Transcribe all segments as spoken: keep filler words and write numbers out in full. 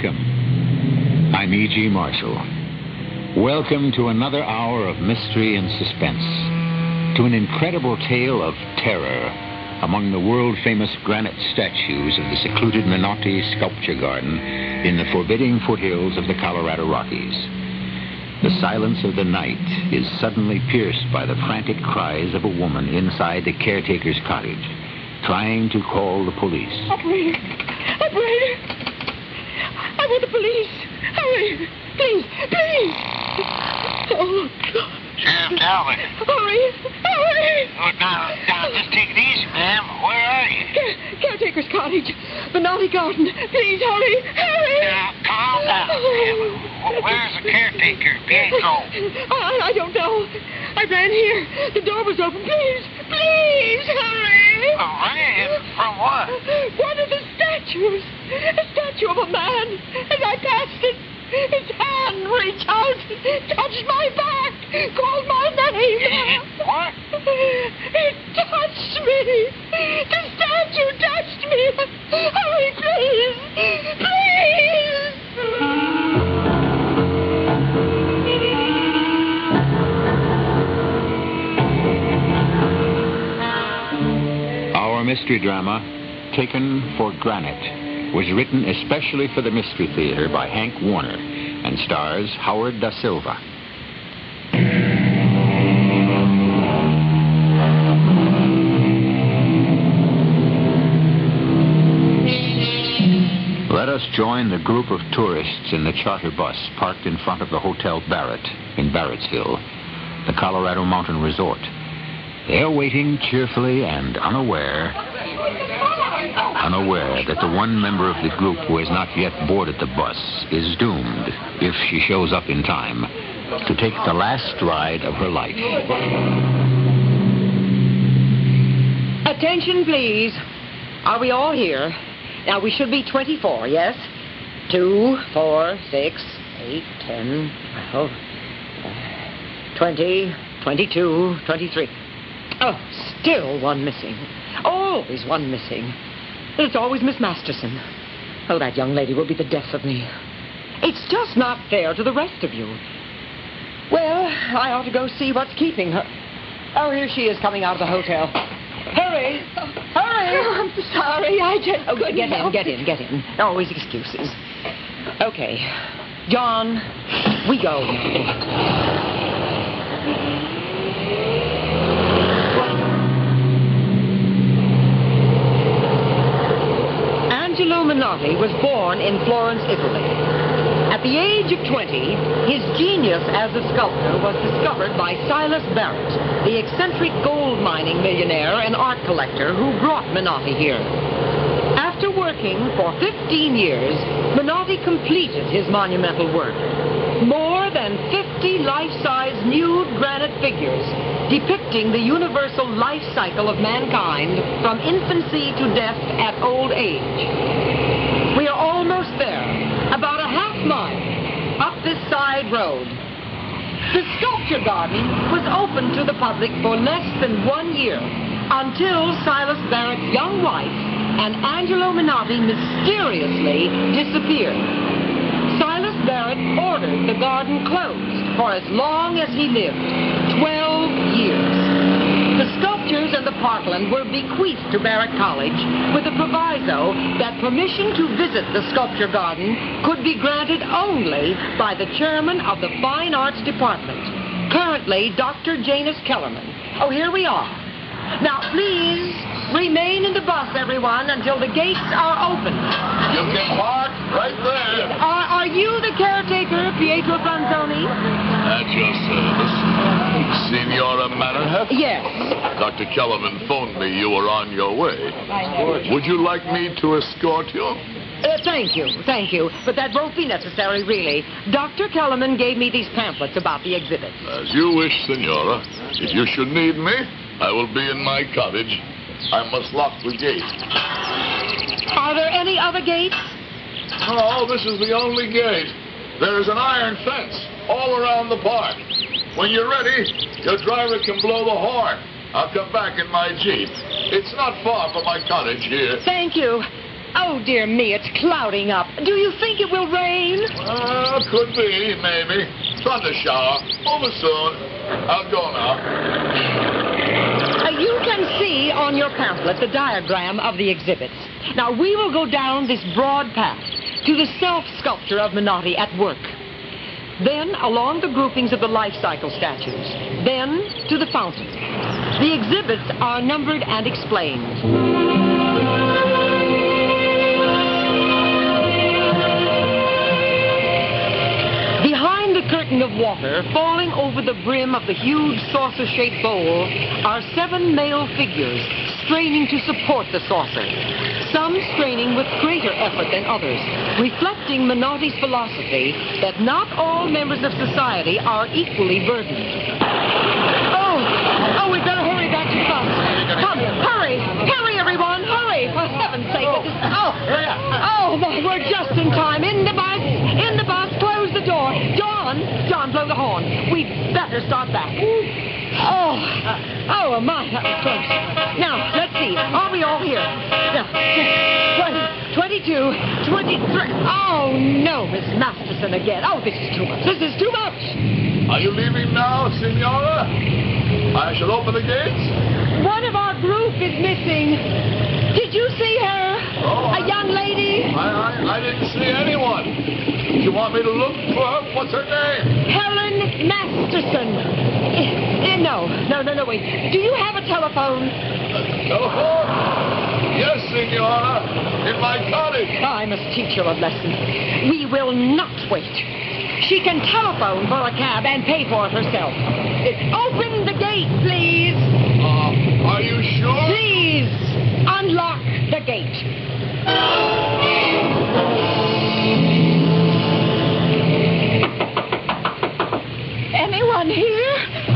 Welcome. I'm E G. Marshall. Welcome to another hour of mystery and suspense, to an incredible tale of terror among the world-famous granite statues of the secluded Menotti Sculpture Garden in the forbidding foothills of the Colorado Rockies. The silence of the night is suddenly pierced by the frantic cries of a woman inside the caretaker's cottage, trying to call the police. Operator! Operator! I want the police! Hurry! Please! Please! Oh, God. Sheriff Talbot. Hurry! Hurry! Oh, now, now, just take it easy, ma'am. Where are you? Care- caretaker's cottage. Menotti Garden. Please, hurry! Hurry! Now, calm down, ma'am. Where's the caretaker, Pietro? I, I don't know. I ran here. The door was open. Please! Please, hurry! A ran? From what? One of the statues. A statue of a man. As I passed it, his hand reached out, touched my back, called my name. What? It touched me. The statue touched me. Hurry, please. Please. Our mystery drama, Taken for Granite, was written especially for the Mystery Theater by Hank Warner and stars Howard Da Silva. Let us join the group of tourists in the charter bus parked in front of the Hotel Barrett in Barrettsville, the Colorado Mountain Resort. They're waiting cheerfully and unaware, unaware that the one member of the group who has not yet boarded the bus is doomed, if she shows up in time, to take the last ride of her life. Attention, please. Are we all here? Now, we should be twenty-four, yes? Two, four, six, eight, ten, twelve, uh, twenty, twenty-two, twenty-three. Oh, still one missing. Always one missing. It's always Miss Masterson. Oh, that young lady will be the death of me. It's just not fair to the rest of you. Well, I ought to go see what's keeping her. Oh, here she is coming out of the hotel. Hurry! Hurry! Oh, I'm sorry. I just Oh, couldn't get in, help get it. in, get in. Always excuses. Okay. John, we go now. Angelo Menotti was born in Florence, Italy. At the age of twenty, his genius as a sculptor was discovered by Silas Barrett, the eccentric gold mining millionaire and art collector who brought Menotti here. After working for fifteen years, Menotti completed his monumental work. More than fifty life-size nude granite figures depicting the universal life cycle of mankind from infancy to death at old age. We are almost there, about a half mile up this side road. The Sculpture Garden was open to the public for less than one year, until Silas Barrett's young wife and Angelo Menotti mysteriously disappeared. Silas Barrett ordered the garden closed for as long as he lived, twelve years. The sculptures and the parkland were bequeathed to Barrett College with a proviso that permission to visit the Sculpture Garden could be granted only by the chairman of the Fine Arts Department, currently Doctor Janus Kellerman. Oh, here we are. Now, please remain in the bus, everyone, until the gates are open. You can park right there. Are, are you the caretaker, Pietro Franzoni? At your service. Signora Mannerhef? Yes. Doctor Kellerman phoned me you were on your way. Would you like me to escort you? Uh, thank you, thank you. But that won't be necessary, really. Doctor Kellerman gave me these pamphlets about the exhibit. As you wish, Signora. If you should need me, I will be in my cottage. I must lock the gate. Are there any other gates? Oh, this is the only gate. There is an iron fence all around the park. When you're ready, your driver can blow the horn. I'll come back in my Jeep. It's not far from my cottage here. Thank you. Oh, dear me, it's clouding up. Do you think it will rain? Uh, could be, maybe. Thunder shower. Over soon. I'll go now. Uh, you can see on your pamphlet the diagram of the exhibits. Now, we will go down this broad path to the self-sculpture of Menotti at work. Then along the groupings of the life cycle statues. Then to the fountain. The exhibits are numbered and explained. Behind the curtain of water, falling over the brim of the huge saucer-shaped bowl, are seven male figures straining to support the saucer. Some straining with greater effort than others, reflecting Menotti's philosophy that not all members of society are equally burdened. Oh, oh, we'd better hurry back to the bus. Come, hurry, hurry, everyone, hurry, for heaven's sake. Oh, oh, oh, my, we're just in time. In the bus, in the bus, close the door. John, John, blow the horn. We'd better start back. Oh, oh, my, that was close. Now, let's see. Are we all here? Now, twenty, twenty-two, twenty-three. Oh, no, Miss Masterson again. Oh, this is too much. This is too much. Are you leaving now, Senora? I shall open the gates. One of our group is missing. Did you see her? Oh, A young lady? I, I, I didn't see anyone. Do you want me to look for her? What's her name? Helen Masterson. Eh, eh, no, no, no, no, wait. Do you have a telephone? Telephone? Yes, Senora. In my cottage. I must teach her a lesson. We will not wait. She can telephone for a cab and pay for it herself. Eh, Open the gate, please. Uh, are you sure? Please, unlock the gate. Anyone here?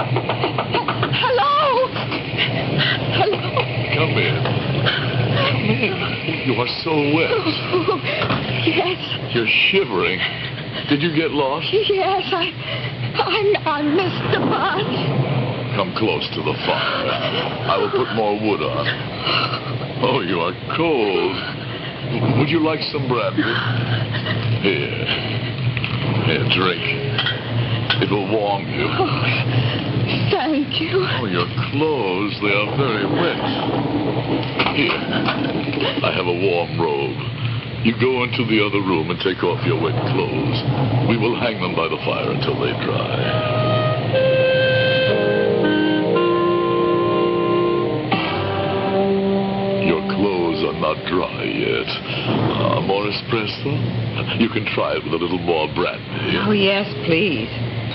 Hello? Hello? Come in. Come in. You are so wet. Oh, yes, You're shivering. Did you get lost? yes, I, I, I missed the bus. Come close to the fire. I will put more wood on. Oh, you are cold. Would you like some brandy? Here. Here, drink. It will warm you. Oh, thank you. Oh, your clothes, they are very wet. Here. I have a warm robe. You go into the other room and take off your wet clothes. We will hang them by the fire until they dry. Your clothes are not dry yet. Uh, more espresso? You can try it with a little more brandy. Oh, yes, please.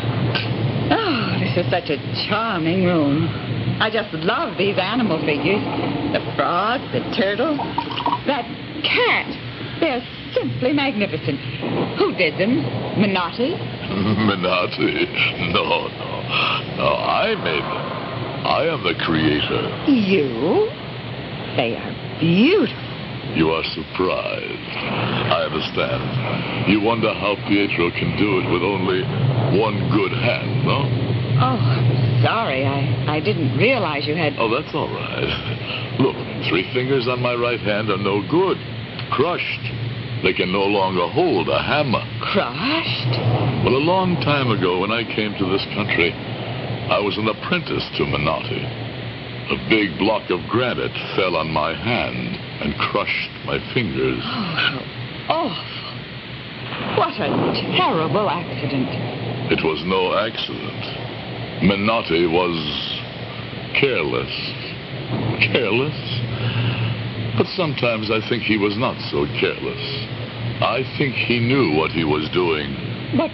Oh, this is such a charming room. I just love these animal figures. The frog, the turtle, that cat. They're simply magnificent. Who did them? Menotti? Menotti? No, no. No, I made them. I am the creator. You? They are beautiful. You are surprised. I understand. You wonder how Pietro can do it with only one good hand, no? Oh, I'm sorry. I, I didn't realize you had... Oh, that's all right. Look, three fingers on my right hand are no good. Crushed. They can no longer hold a hammer. Crushed? Well, a long time ago, when I came to this country, I was an apprentice to Menotti. A big block of granite fell on my hand and crushed my fingers. Oh, how awful. What a terrible accident. It was no accident. Menotti was careless. Careless? But sometimes I think he was not so careless. I think he knew what he was doing. But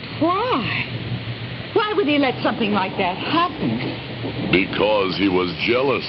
why? Why would he let something like that happen? Because he was jealous.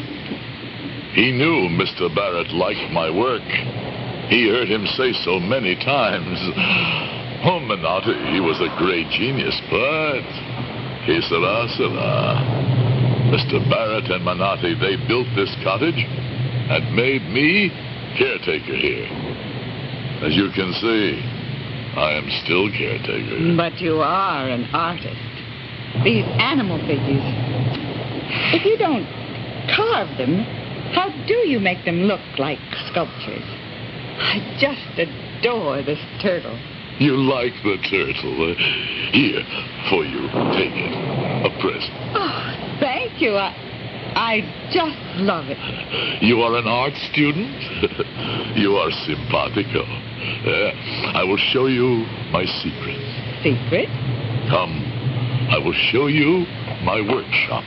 He knew Mister Barrett liked my work. He heard him say so many times. Oh, Menotti, he was a great genius, but... Que sera, sera. Mister Barrett and Menotti, they built this cottage and made me caretaker here. As you can see, I am still caretaker. But you are an artist. These animal figures, if you don't carve them, how do you make them look like sculptures? I just adore this turtle. You like the turtle. Uh, here, for you. Take it. A present. Oh, thank you. I, I just love it. You are an art student? You are simpatico. Uh, I will show you my secret. Secret? Come, I will show you my workshop.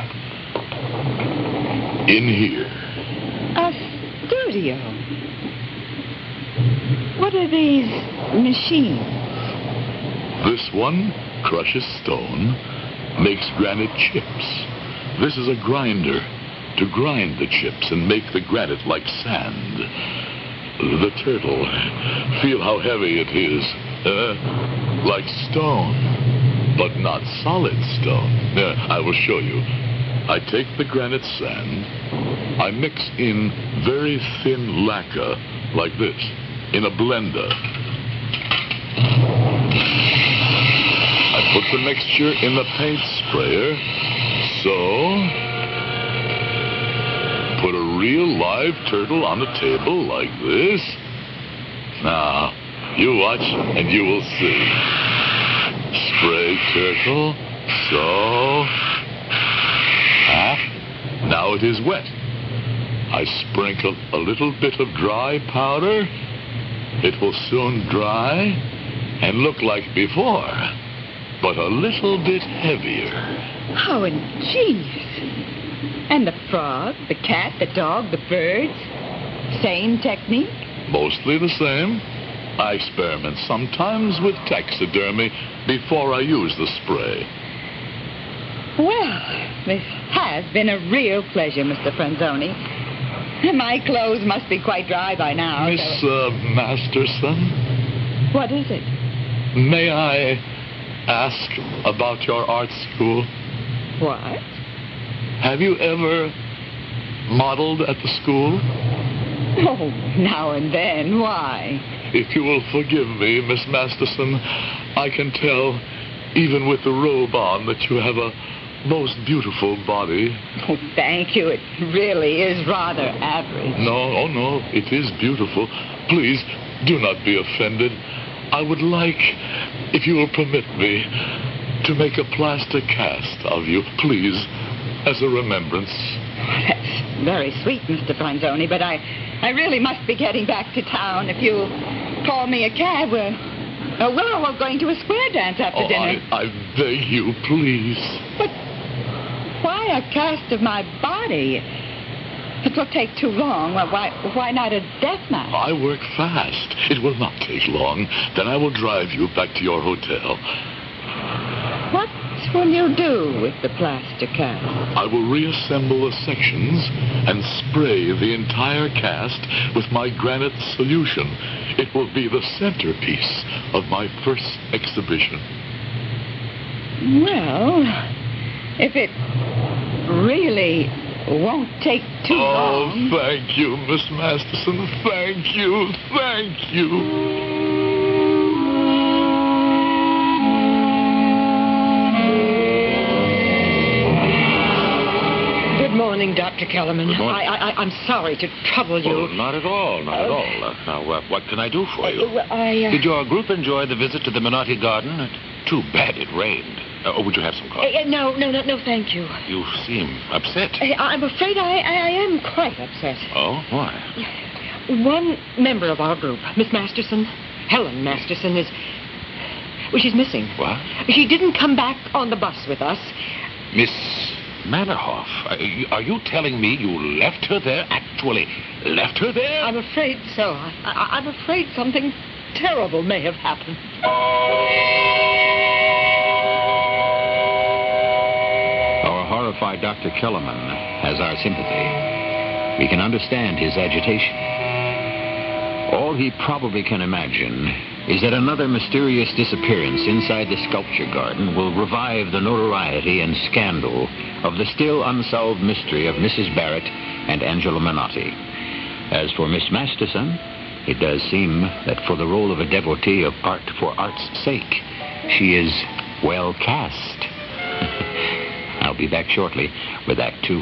In here. A studio. What are these machines? This one crushes stone, makes granite chips. This is a grinder to grind the chips and make the granite like sand. The turtle, feel how heavy it is. Uh, like stone, but not solid stone. Uh, I will show you. I take the granite sand. I mix in very thin lacquer, like this, in a blender. I put the mixture in the paint sprayer, so... Put a real live turtle on the table like this. Now, you watch and you will see. Spray turtle, so... Ah, now it is wet. I sprinkle a little bit of dry powder. It will soon dry and look like before, but a little bit heavier. How ingenious. And the frog, the cat, the dog, the birds? Same technique? Mostly the same. I experiment sometimes with taxidermy before I use the spray. Well, this has been a real pleasure, Mister Franzoni. My clothes must be quite dry by now. Miss so- uh, Masterson, What is it? may I ask about your art school? What? Have you ever modeled at the school? Oh, now and then. Why? If you will forgive me, Miss Masterson, I can tell, even with the robe on, that you have a most beautiful body. Oh, thank you. It really is rather average. No, oh no, it is beautiful. Please, do not be offended. I would like, if you will permit me, to make a plaster cast of you, please, as a remembrance. That's very sweet, Mister Franzoni, but I, I really must be getting back to town. If you'll call me a cab, we're, uh, we're all going to a square dance after Oh, dinner. I, I beg you, please. But why a cast of my body? It will take too long. Well, why, why not a death match? I work fast. It will not take long. Then I will drive you back to your hotel. What will you do with the plaster cast? I will reassemble the sections and spray the entire cast with my granite solution. It will be the centerpiece of my first exhibition. Well, if it really won't take too Oh, long. thank you, Miss Masterson. Thank you. Thank you. Good morning, Doctor Kellerman. Good morning. I, I, I'm sorry to trouble you. Oh, not at all, not at all. Uh, now, uh, what can I do for you? Uh, well, I, uh, Did your group enjoy the visit to the Menotti Garden? It, too bad it rained. Uh, oh, would you have some coffee? uh, no, no, no, no, thank you. You seem upset. I, I'm afraid I, I, I am quite upset. Oh, why? One member of our group, Miss Masterson, Helen Masterson, is... Well, she's missing. What? She didn't come back on the bus with us. Miss Mannerhoff, are you, are you telling me you left her there? Actually, left her there? I'm afraid so. I, I, I'm afraid something terrible may have happened. Our horrified Doctor Kellerman has our sympathy. We can understand his agitation. All he probably can imagine is that another mysterious disappearance inside the sculpture garden will revive the notoriety and scandal of the still unsolved mystery of Missus Barrett and Angela Menotti. As for Miss Masterson, it does seem that for the role of a devotee of art for art's sake, she is well cast. I'll be back shortly with Act Two.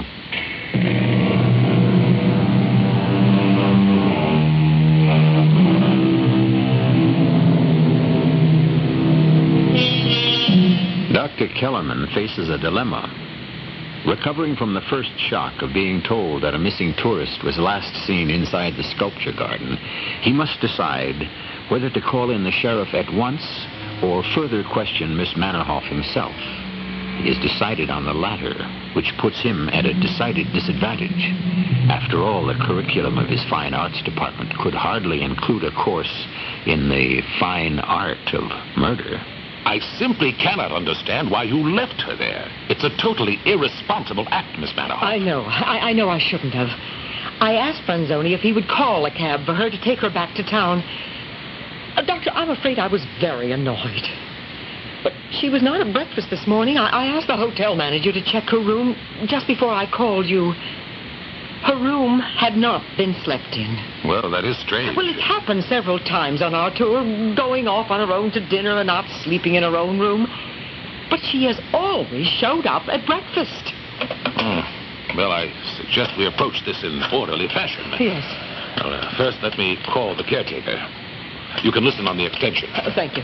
Doctor Kellerman faces a dilemma. Recovering from the first shock of being told that a missing tourist was last seen inside the sculpture garden, he must decide whether to call in the sheriff at once or further question Miss Mannerhoff himself. He has decided on the latter, which puts him at a decided disadvantage. After all, the curriculum of his fine arts department could hardly include a course in the fine art of murder. I simply cannot understand why you left her there. It's a totally irresponsible act, Miss Mannerhoff. I know. I, I know I shouldn't have. I asked Franzoni if he would call a cab for her to take her back to town. Uh, Doctor, I'm afraid I was very annoyed. But she was not at breakfast this morning. I, I asked the hotel manager to check her room just before I called you. Her room had not been slept in. Well, that is strange. Well, it's happened several times on our tour, going off on her own to dinner and not sleeping in her own room. But she has always showed up at breakfast. Hmm. Well, I suggest we approach this in orderly fashion. Yes. Well, uh, first, let me call the caretaker. You can listen on the extension. Uh, thank you.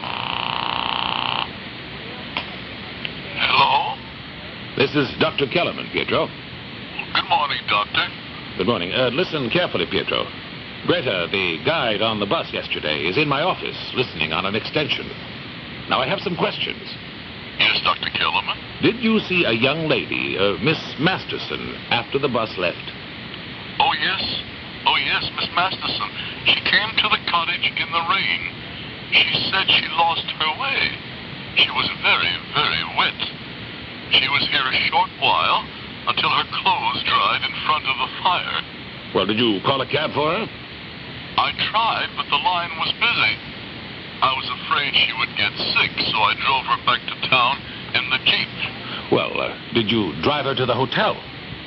Hello? This is Doctor Kellerman, Pietro. Good morning, Doctor. Good morning. Uh, listen carefully, Pietro. Greta, the guide on the bus yesterday, is in my office listening on an extension. Now, I have some questions. Yes, Doctor Kellerman? Did you see a young lady, uh, Miss Masterson, after the bus left? Oh, yes. Oh, yes, Miss Masterson. She came to the cottage in the rain. She said she lost her way. She was very, very wet. She was here a short while until her clothes dried in front of the fire. Well, did you call a cab for her? I tried, but the line was busy. I was afraid she would get sick, so I drove her back to town in the Jeep. Well, uh, did you drive her to the hotel?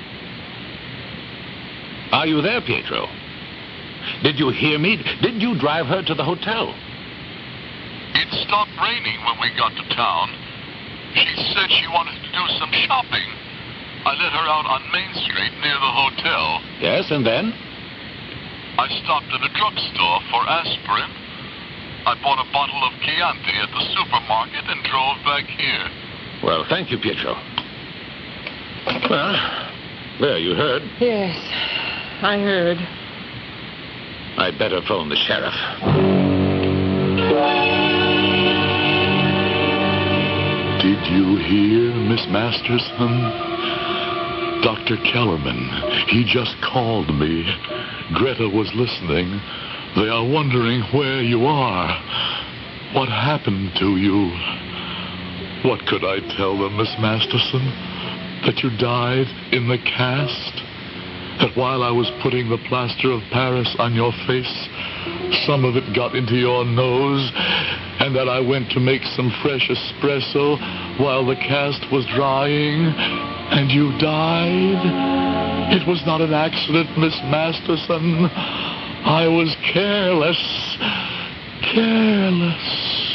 Are you there, Pietro? Did you hear me? Did you drive her to the hotel? It stopped raining when we got to town. She said she wanted to do some shopping. I let her out on Main Street near the hotel. Yes, and then? I stopped at a drugstore for aspirin. I bought a bottle of Chianti at the supermarket and drove back here. Well, thank you, Pietro. Well, there, you heard. Yes, I heard. I'd better phone the sheriff. Did you hear, Miss Masterson? Doctor Kellerman, he just called me. Greta was listening. They are wondering where you are. What happened to you? What could I tell them, Miss Masterson? That you died in the cast? That while I was putting the plaster of Paris on your face, some of it got into your nose, and that I went to make some fresh espresso while the cast was drying, and you died? It was not an accident, Miss Masterson. I was careless. Careless.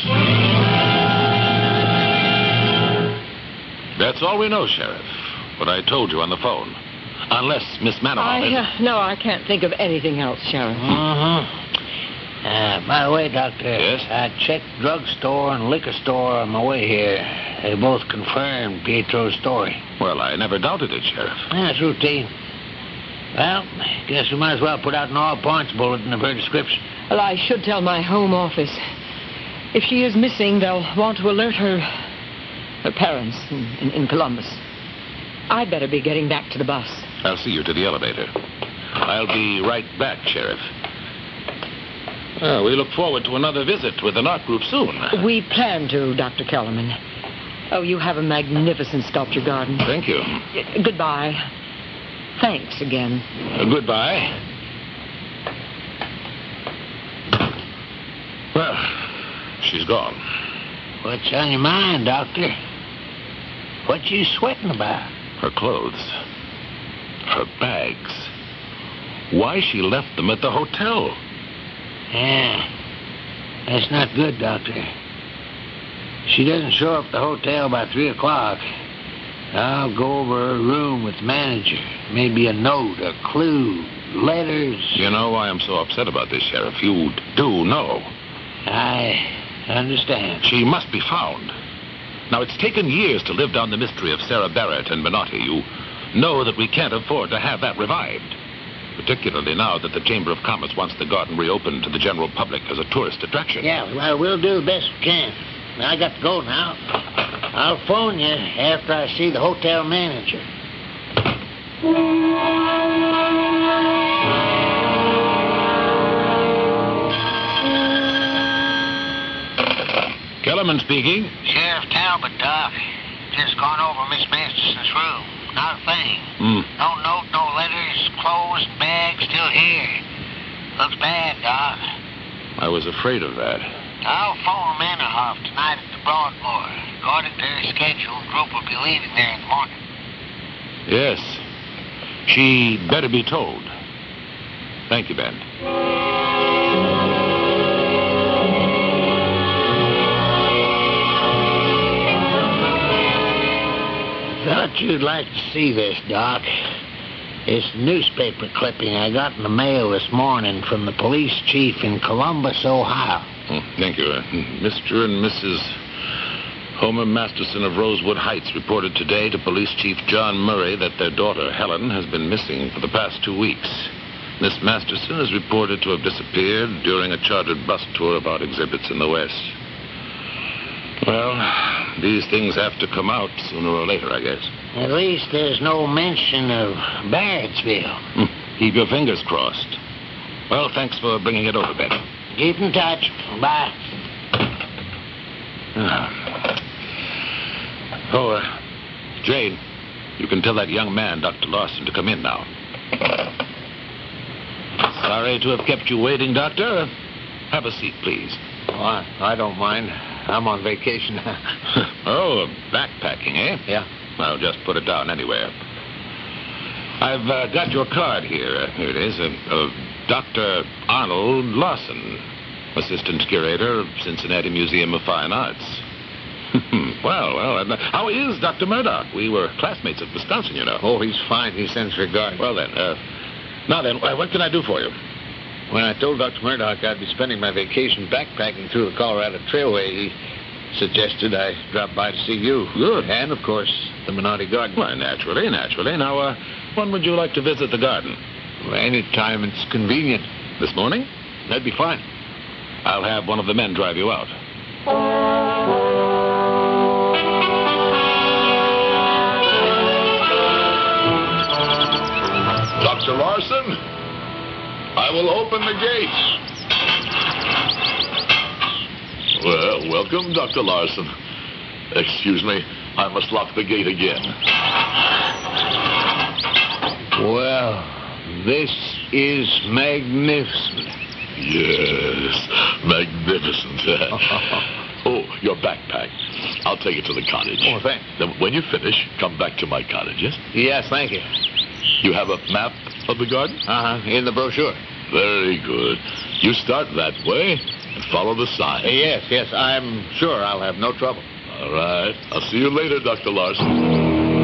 That's all we know, Sheriff. What I told you on the phone. Unless Miss Mannerhoff... I, uh, no, I can't think of anything else, Sheriff. Uh-huh. Uh, by the way, Doctor. Yes? I checked drugstore and liquor store on my way here. They both confirmed Pietro's story. Well, I never doubted it, Sheriff. That's routine. Well, guess we might as well put out an all-points bulletin of her description. Well, I should tell my home office. If she is missing, they'll want to alert her... her parents in, in, in Columbus. I'd better be getting back to the bus. I'll see you to the elevator. I'll be right back, Sheriff. Well, we look forward to another visit with an art group soon. We plan to, Doctor Kellerman. Oh, you have a magnificent sculpture garden. Thank you. Uh, goodbye. Thanks again. Uh, goodbye. Well, she's gone. What's on your mind, Doctor? What you sweating about? Her clothes. Her bags. Why she left them at the hotel. Yeah. That's not good, Doctor. She doesn't show up at the hotel by three o'clock. I'll go over her room with the manager. Maybe a note, a clue, letters. You know why I'm so upset about this, Sheriff. You do know. I understand. She must be found. Now, it's taken years to live down the mystery of Sarah Barrett and Menotti. You know that we can't afford to have that revived. Particularly now that the Chamber of Commerce wants the garden reopened to the general public as a tourist attraction. Yeah, well, we'll do the best we can. I got to go now. I'll phone you after I see the hotel manager. Kellerman speaking. Sheriff Talbot, Doc. Just gone over Miss Masterson's room. Not a thing. Hmm. No note, no letters, clothes, bags still here. Looks bad, Doc. I was afraid of that. I'll phone Mannerhoff tonight at the Broadmoor. According to their schedule, the group will be leaving there in the morning. Yes. She better be told. Thank you, Ben. Thought you'd like to see this, Doc. It's a newspaper clipping I got in the mail this morning from the police chief in Columbus, Ohio. Oh, thank you. Uh, Mister and Missus Homer Masterson of Rosewood Heights reported today to Police Chief John Murray that their daughter, Helen, has been missing for the past two weeks. Miss Masterson is reported to have disappeared during a chartered bus tour about exhibits in the West. Well, these things have to come out sooner or later, I guess. At least there's no mention of Barrettsville. Keep your fingers crossed. Well, thanks for bringing it over, Ben. Keep in touch. Bye. Ah. Oh, uh, Jane, you can tell that young man, Doctor Larson, to come in now. Sorry to have kept you waiting, Doctor. Have a seat, please. Oh, I, I don't mind. I'm on vacation. Oh, backpacking, eh? Yeah. Well, just put it down anywhere. I've uh, got your card here. Uh, here it is. Uh, uh, Doctor Arnold Larson, Assistant Curator of Cincinnati Museum of Fine Arts. well, well, uh, how is Doctor Murdoch? We were classmates at Wisconsin, you know. Oh, he's fine. He sends regards. Well, then, uh, now then, uh, what can I do for you? When I told Doctor Murdoch I'd be spending my vacation backpacking through the Colorado Trailway, he suggested I drop by to see you. Good. And, of course, the Menotti Garden. Well, naturally, naturally. Now, uh, when would you like to visit the garden? Well, any time it's convenient. This morning? That'd be fine. I'll have one of the men drive you out. Doctor Larson, I will open the gate. Well, welcome, Doctor Larson. Excuse me, I must lock the gate again. Well, this is magnificent. Yes, magnificent. Oh, your backpack. I'll take it to the cottage. Oh, thanks. Then when you finish, come back to my cottage, yes? Yes, thank you. You have a map of the garden? Uh-huh, in the brochure. Very good. You start that way and follow the sign. Uh, yes, yes, I'm sure I'll have no trouble. All right. I'll see you later, Doctor Larson.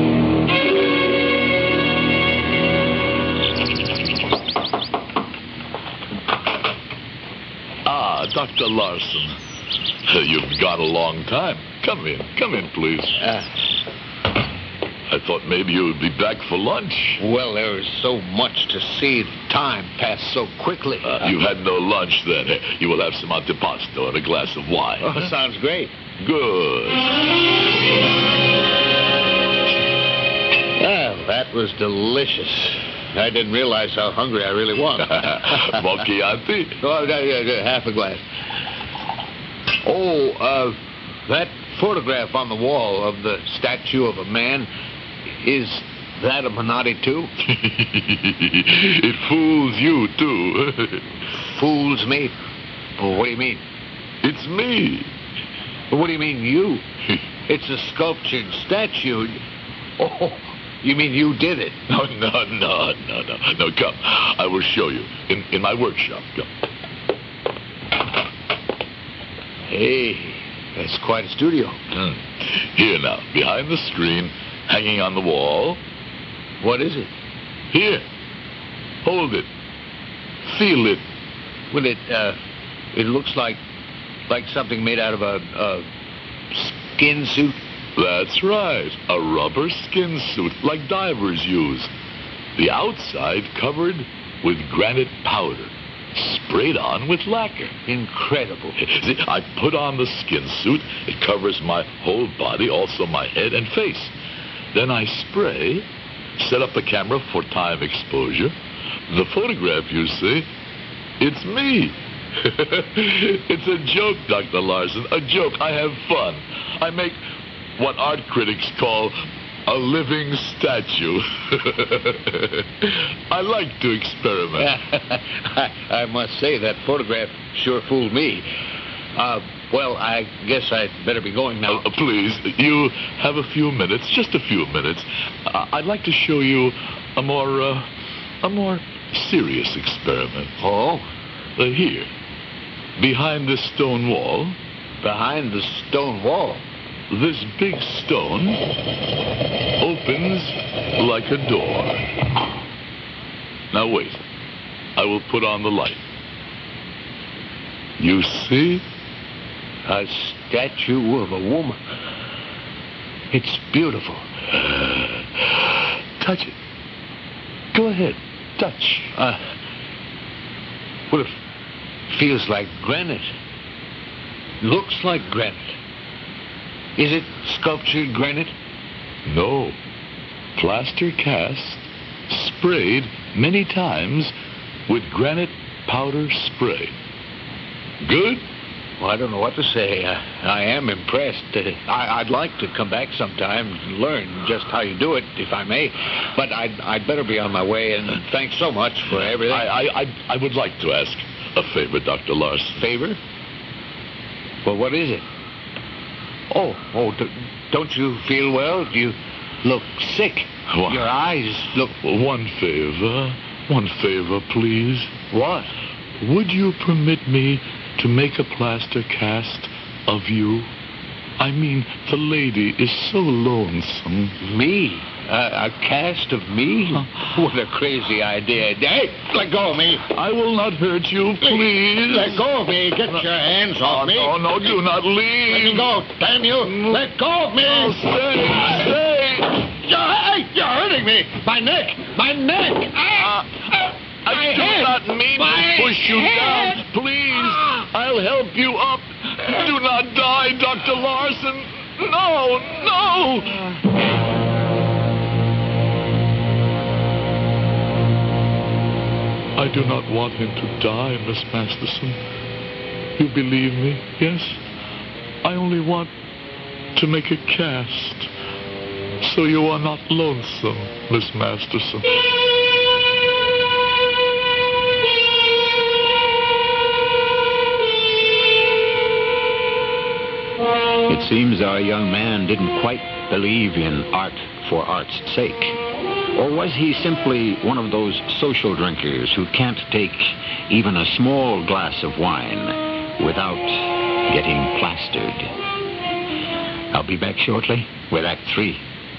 Ah, Doctor Larson. You've got a long time. Come in. Come in, please. Uh, I thought maybe you would be back for lunch. well, there is so much to see. Time passed so quickly. Uh, you had no lunch then. You will have some antipasto and a glass of wine. Oh, sounds great. Good. Well, that was delicious. I didn't realize how hungry I really was. Mochianti? Oh, yeah, yeah, yeah, half a glass. Oh, uh, that photograph on the wall of the statue of a man, is that a Menotti, too? It fools you, too. Fools me? Well, what do you mean? It's me. Well, what do you mean, you? It's a sculptured statue. Oh, you mean you did it? No, no, no, no, no. No, come. I will show you. In, in my workshop. Come. Hey, that's quite a studio. Mm. Here now, behind the screen, hanging on the wall. What is it? Here. Hold it. Feel it. Well, it, uh, it looks like, like something made out of a, a skin suit. That's right. A rubber skin suit like divers use. The outside covered with granite powder, sprayed on with lacquer. Incredible. See, I put on the skin suit. It covers my whole body, also my head and face. Then I spray, set up the camera for time exposure. The photograph, you see, it's me. It's a joke, Doctor Larson, a joke. I have fun. I make what art critics call a living statue. I like to experiment. I, I must say, that photograph sure fooled me. Uh, well, I guess I'd better be going now. Uh, please, you have a few minutes, just a few minutes. Uh, I'd like to show you a more, uh, a more serious experiment. Oh? Uh, here, behind this stone wall. Behind the stone wall? This big stone opens like a door. Now wait. I will put on the light. You see? A statue of a woman. It's beautiful. Touch it. Go ahead. Touch. Uh, well, it feels like granite. Looks like granite. Is it sculptured granite? No. Plaster cast, sprayed many times with granite powder spray. Good? Well, I don't know what to say. I, I am impressed. Uh, I, I'd like to come back sometime and learn just how you do it, if I may. But I'd, I'd better be on my way, and thanks so much for everything. I, I, I, I would like to ask a favor, Doctor Larson. Favor? Well, what is it? Oh, oh, d- don't you feel well? You look sick. What? Your eyes look... One favor. One favor, please. What? Would you permit me to make a plaster cast of you? I mean, the lady is so lonesome. Me? Uh, a cast of me? What a crazy idea. Hey, let go of me. I will not hurt you, please. Let go of me. Get your hands off me. Oh, no, do not leave. Let me go. Damn you. Let go of me. Oh, stay, stay. You're, hey, you're hurting me. My neck. My neck. Ah, I my do head. not mean My to push you head. down. Please, I'll help you up. Do not die, Doctor Larson. No, no. I do not want him to die, Miss Masterson. You believe me, yes? I only want to make a cast so you are not lonesome, Miss Masterson. It seems our young man didn't quite believe in art for art's sake. Or was he simply one of those social drinkers who can't take even a small glass of wine without getting plastered? I'll be back shortly with Act Three.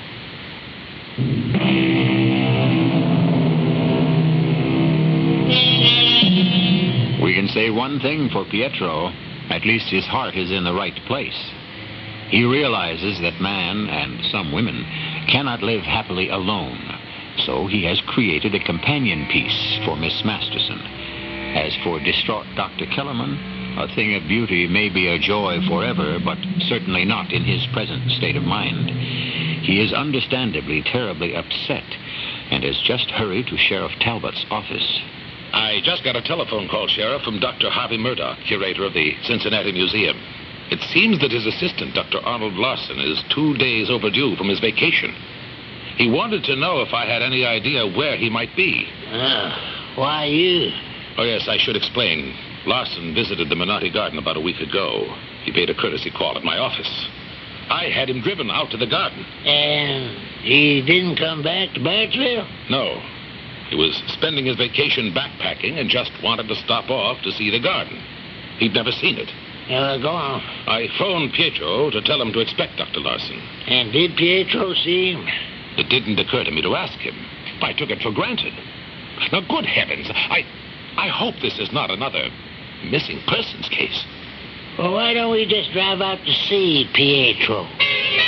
We can say one thing for Pietro. At least his heart is in the right place. He realizes that man, and some women, cannot live happily alone. So he has created a companion piece for Miss Masterson. As for distraught Doctor Kellerman, a thing of beauty may be a joy forever, but certainly not in his present state of mind. He is understandably terribly upset and has just hurried to Sheriff Talbot's office. I just got a telephone call, Sheriff, from Doctor Harvey Murdoch, curator of the Cincinnati Museum. It seems that his assistant, Doctor Arnold Larson, is two days overdue from his vacation. He wanted to know if I had any idea where he might be. Ah, why you? Oh, yes, I should explain. Larson visited the Menotti Garden about a week ago. He paid a courtesy call at my office. I had him driven out to the garden. And he didn't come back to Batesville? No. He was spending his vacation backpacking and just wanted to stop off to see the garden. He'd never seen it. Uh, go on. I phoned Pietro to tell him to expect Doctor Larson. And did Pietro see him? It didn't occur to me to ask him. I took it for granted. Now, good heavens, I, I hope this is not another missing persons case. Well, why don't we just drive out to see Pietro?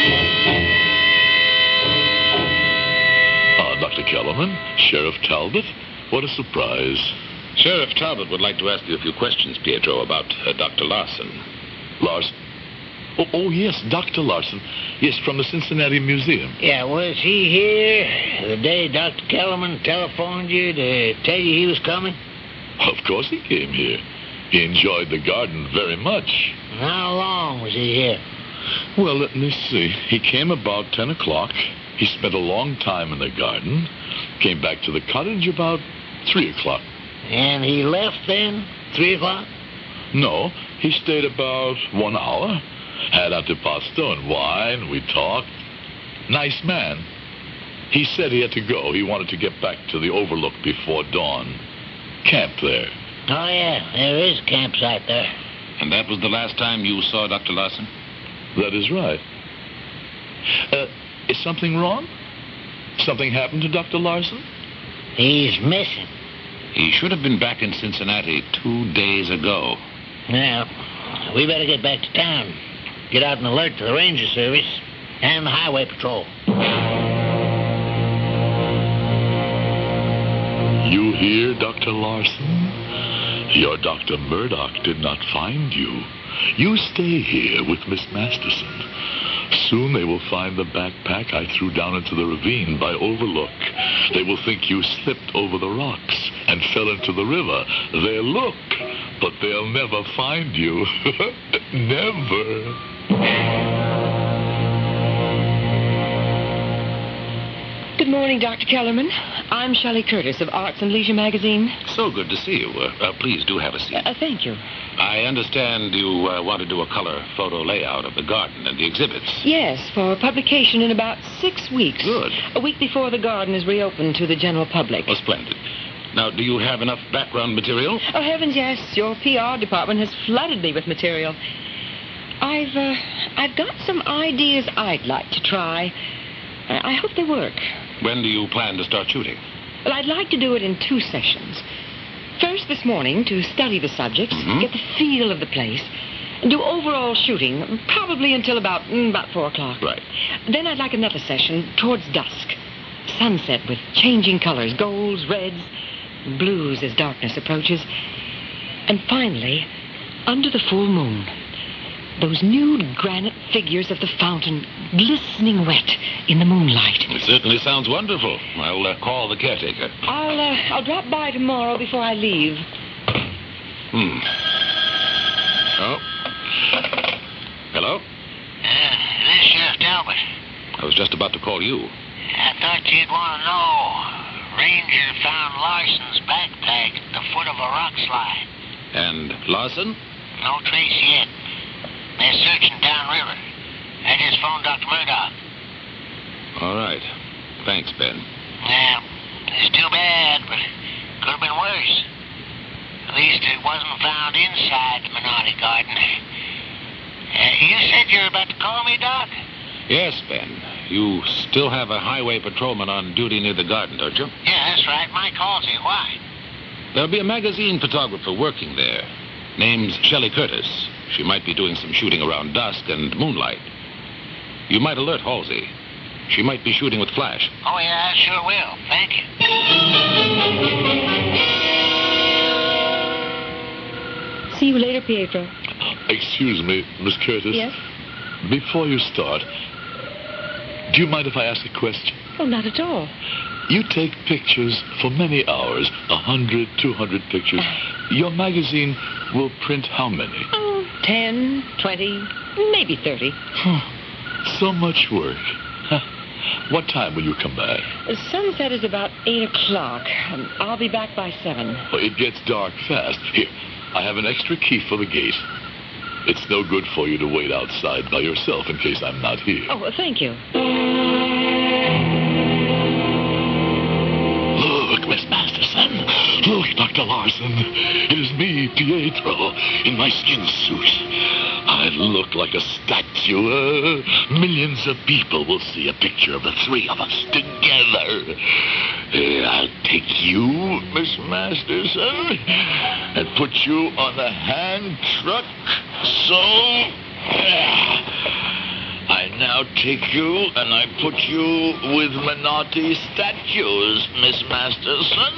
Ah, Doctor Kellerman, Sheriff Talbot, what a surprise. Sheriff Talbot would like to ask you a few questions, Pietro, about uh, Doctor Larson. Larson? Oh, oh, yes, Doctor Larson. Yes, from the Cincinnati Museum. Yeah, was he here the day Doctor Kellerman telephoned you to tell you he was coming? Of course he came here. He enjoyed the garden very much. How long was he here? Well, let me see. He came about ten o'clock. He spent a long time in the garden. Came back to the cottage about three o'clock. And he left then? Three o'clock? No, he stayed about one hour. Had antipasto and wine. We talked. Nice man. He said he had to go. He wanted to get back to the overlook before dawn. Camp there. Oh, yeah, there is a campsite there. And that was the last time you saw Doctor Larson? That is right. Uh, is something wrong? Something happened to Doctor Larson? He's missing. He should have been back in Cincinnati two days ago. Now, we better get back to town. Get out an alert to the Ranger Service and the Highway Patrol. You hear, Doctor Larson? Your Doctor Murdoch did not find you. You stay here with Miss Masterson. Soon they will find the backpack I threw down into the ravine by Overlook. They will think you slipped over the rocks and fell into the river. They'll look, but they'll never find you. Never. Good morning, Doctor Kellerman. I'm Shelley Curtis of Arts and Leisure magazine. So good to see you. Uh, uh, please do have a seat. Uh, thank you. I understand you uh, want to do a color photo layout of the garden and the exhibits. Yes, for publication in about six weeks. Good. A week before the garden is reopened to the general public. Oh, splendid. Now, do you have enough background material? Oh, heavens, yes. Your P R department has flooded me with material. I've, uh, I've got some ideas I'd like to try. I, I hope they work. When do you plan to start shooting? Well, I'd like to do it in two sessions. First this morning to study the subjects, Mhm. get the feel of the place, and do overall shooting, probably until about, mm, about four o'clock. Right. Then I'd like another session towards dusk. Sunset with changing colors, golds, reds, blues as darkness approaches. And finally, under the full moon, those nude granite figures of the fountain glistening wet in the moonlight. It certainly sounds wonderful. I'll uh, call the caretaker. I'll, uh, I'll drop by tomorrow before I leave. Hmm. Oh. Hello? Uh, this is Sheriff Talbot. I was just about to call you. I thought you'd want to know. Ranger found Larson's backpack at the foot of a rock slide. And Larson? No trace yet. They're searching downriver. I just phoned Doctor Murdoch. All right. Thanks, Ben. Well, it's too bad, but it could have been worse. At least it wasn't found inside the Minotti garden. Uh, you said you were about to call me, Doc? Yes, Ben. You still have a highway patrolman on duty near the garden, don't you? Yeah, that's right. Mike Halsey. Why? There'll be a magazine photographer working there. Name's Shelley Curtis. She might be doing some shooting around dusk and moonlight. You might alert Halsey. She might be shooting with flash. Oh, yeah, I sure will. Thank you. See you later, Pietro. Excuse me, Miss Curtis. Yes? Before you start, do you mind if I ask a question? Oh, not at all. You take pictures for many hours, a hundred, two hundred pictures. Your magazine will print how many? Oh, ten, twenty, maybe thirty. So much work. Huh. What time will you come back? Sunset is about eight o'clock. Um, I'll be back by seven. Well, it gets dark fast. Here, I have an extra key for the gate. It's no good for you to wait outside by yourself in case I'm not here. Oh, well, thank you. Look, Miss Masterson. Look, Doctor Larson. It is me, Pietro, in my skin suit. I look like a statue. Uh, millions of people will see a picture of the three of us together. Uh, I'll take you, Miss Masterson, and put you on the hand truck. So, uh, I now now take you and I put you with Menotti statues, Miss Masterson.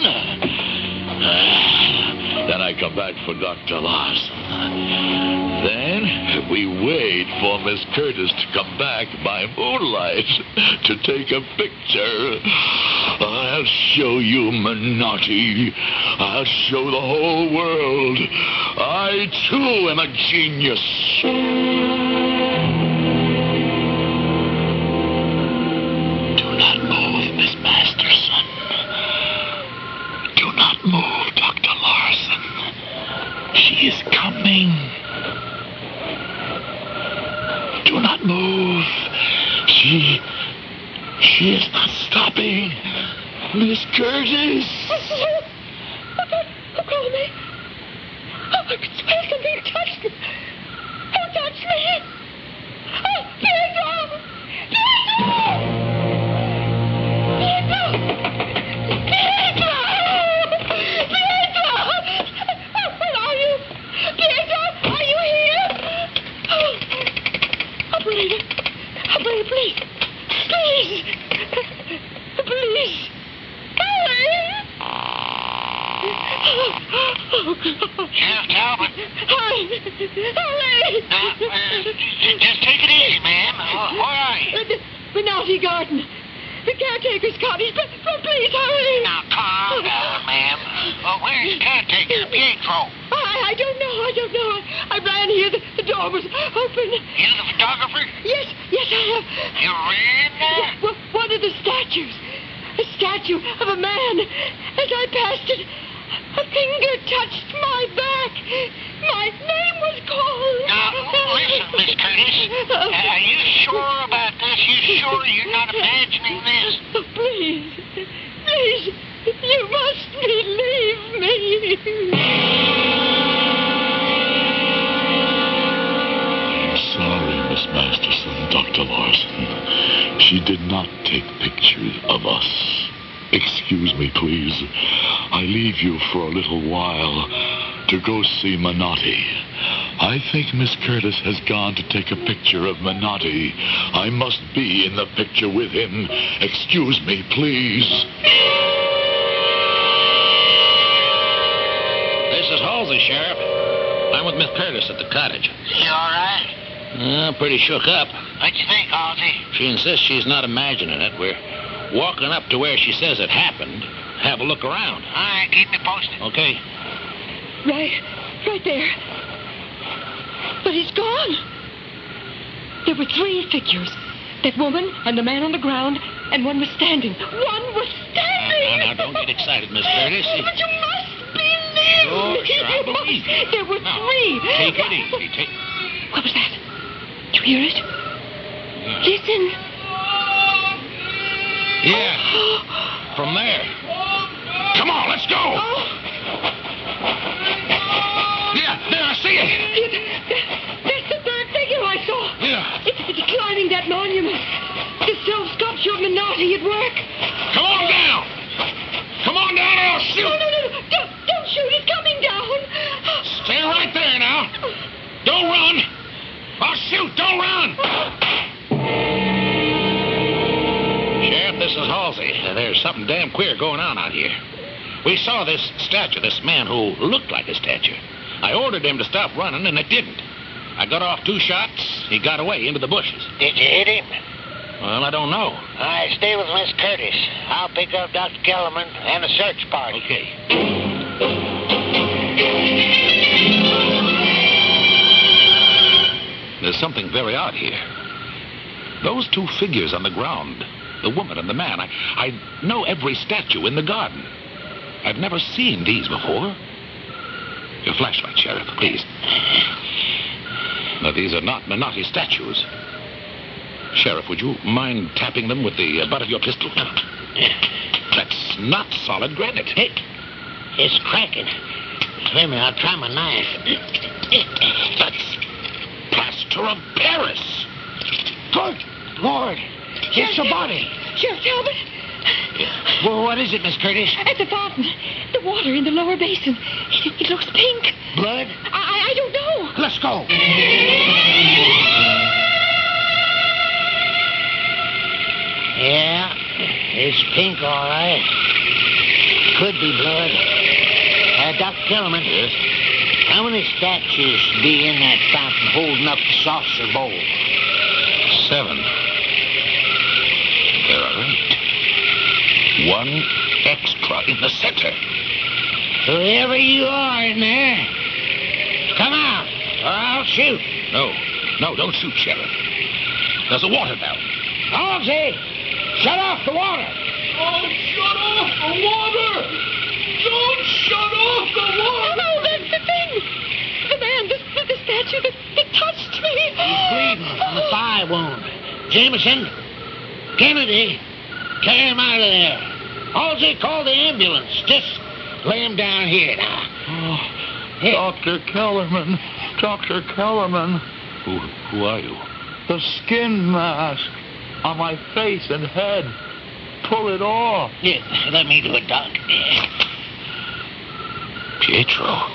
Then I come back for Doctor Larson. Then we wait for Miss Curtis to come back by moonlight to take a picture. I'll show you Menotti. I'll show the whole world. I, too, am a genius. Do not move, Miss Masterson. Do not move, Doctor Larson. She is coming. Do not move. She... She is not stopping. Miss Curtis! Who called me? Oh, I could swear something touched me. Who touched me? Oh, Pietro! Pietro! Pietro! Pietro! Pietro! Oh, where are you? Pietro, are you here? Oh, operator. Operator, please. Please. Please. Hurry. Oh, God. Sheriff Talbot. Hurry. Hurry. Uh, uh, just take it easy, ma'am. Uh, where are you? The Menotti Garden. The caretaker's cottage. But, but please hurry. Now, calm down, ma'am. Uh, where's the caretaker, Pietro? I, I don't know. I don't know. I, I ran here. The, the door was open. You the photographer? Yes, yes, I have. You ran there? W- w- one of the statues. A statue of a man. As I passed it, a finger touched my back. My name was called. Now, listen, Miss Curtis. Uh, are you sure about this? You sure you're not imagining this? Oh, please. Please. You must believe me. I'm sorry, Miss Masterson, Doctor Larson. She did not take pictures of us. Excuse me, please. I leave you for a little while to go see Menotti. I think Miss Curtis has gone to take a picture of Menotti. I must be in the picture with him. Excuse me, please. This is Halsey, Sheriff. I'm with Miss Curtis at the cottage. You all right? Uh, pretty shook up. What you think, Halsey? She insists she's not imagining it. We're walking up to where she says it happened. Have a look around. All right, keep me posted. Okay. Right. Right there. But he's gone. There were three figures. That woman and the man on the ground, and one was standing. One was standing! Now, now, now, don't get excited, Miss Curtis. But you must believe Oh, me. sure, I believe you. There were Now, three. take it easy. Take... What was that? Did you hear it? Listen. Yeah. From there. Come on, let's go. Oh. Yeah, there, I see it. That's the third figure I saw. Yeah. It's, it's climbing that monument. The self-sculpture of Menotti at work. Come on down. Come on down or I'll shoot. No, no, no, no. Don't, don't shoot. It's coming down. Stay right there now. Don't run. I'll shoot. Don't run. Sheriff, this is Halsey. Uh, There's something damn queer going on out here. We saw this statue, this man who looked like a statue. I ordered him to stop running, and it didn't. I got off two shots. He got away into the bushes. Did you hit him? Well, I don't know. All right, stay with Miss Curtis. I'll pick up Doctor Kellerman and the search party. Okay. There's something very odd here. Those two figures on the ground, the woman and the man, I, I know every statue in the garden. I've never seen these before. Your flashlight, Sheriff, please. Now, these are not Menotti statues. Sheriff, would you mind tapping them with the uh, butt of your pistol? That's not solid granite. It, it's cracking. Wait a minute, I'll try my knife. That's plaster of Paris. Good Lord, it's a body. Sheriff Talbot, Well, what is it, Miss Curtis? at the fountain, the water in the lower basin. It, it looks pink. Blood? I, I I don't know. Let's go. It's pink, all right. Could be blood. Uh, Doctor Kellerman. Yes? How many statues be in that fountain holding up the saucer bowl? Seven. There are eight. One extra in the center. Whoever you are in there, come out, or I'll shoot. No, no, don't shoot, Sheriff. There's a water valve. Halsey, shut off the water. Don't shut off the water! Don't shut off the water! No, that's the thing. The man, the, the, the statue that, that touched me. He's bleeding from a thigh wound. Jameson, Kennedy, carry him out of there. Halsey, call the ambulance. Just lay him down here now. Oh, Here. Doctor Kellerman. Doctor Kellerman. Who, who are you? The skin mask on my face and head. Pull it off. Here, let me do it, Doc. Pietro.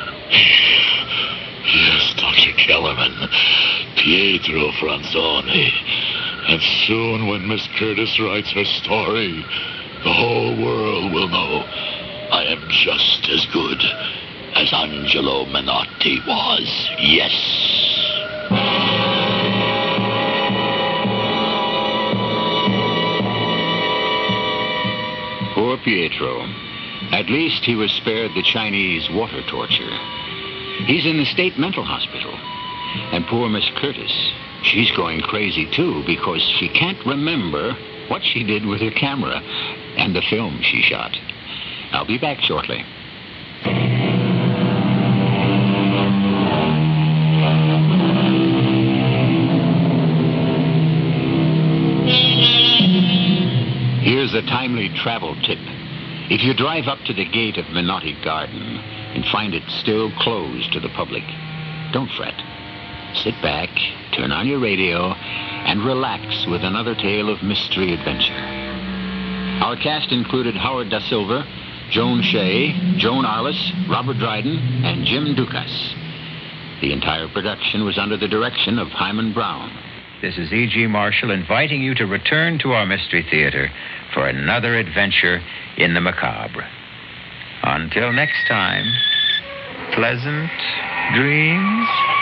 Yes, Doctor Kellerman. Pietro Franzoni. And soon when Miss Curtis writes her story, the whole world will know I am just as good as Angelo Menotti was. Yes. Poor Pietro. At least he was spared the Chinese water torture. He's in the state mental hospital. And poor Miss Curtis, she's going crazy too because she can't remember what she did with her camera and the film she shot. I'll be back shortly. Here's a timely travel tip. If you drive up to the gate of Menotti Garden and find it still closed to the public, don't fret. Sit back, turn on your radio, and relax with another tale of mystery adventure. Our cast included Howard Da Silva, Joan Shea, Joan Arliss, Robert Dryden, and Jim Dukas. The entire production was under the direction of Hyman Brown. This is E G. Marshall inviting you to return to our Mystery Theater for another adventure in the macabre. Until next time, pleasant dreams.